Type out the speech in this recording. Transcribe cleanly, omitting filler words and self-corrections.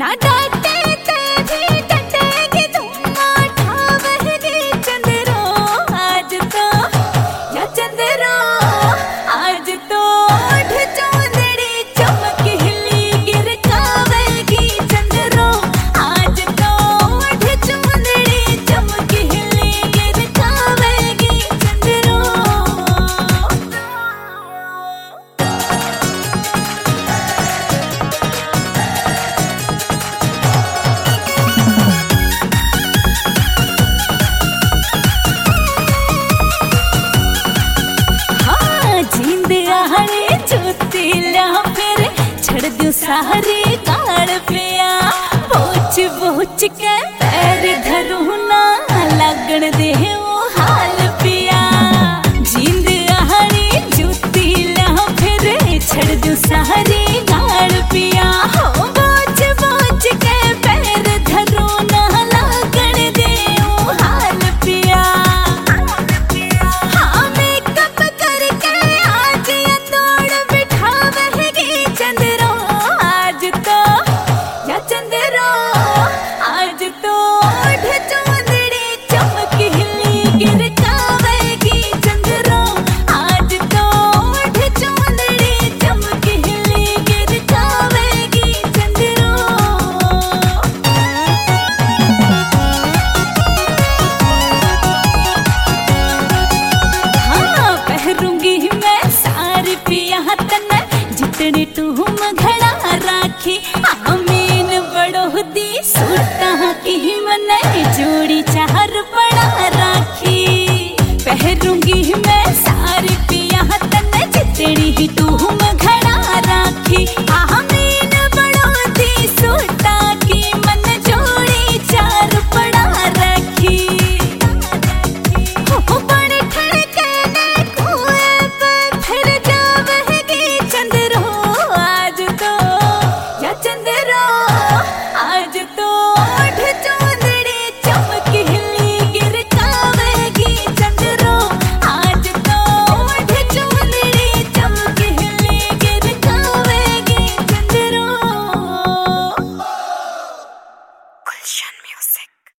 ना डांटे ते भी डटेगी तुम ठावहगी चंद्रो आज तो या चंद्रो आज तो चौंदड़ी चमक हिली गिर कावेगी चंद्रो आज तो चौंदड़ी चमक हिली गिर कावेगी चंद्रो। जींद आहड़े चुतीला फिर छड़ दू सारी काड़ पिया पोच पोच के पैर धरू ना लगन दे वो हाल पिया। जींद आहड़े चुतीला फिर छड़ दू सारी काड़ पिया हो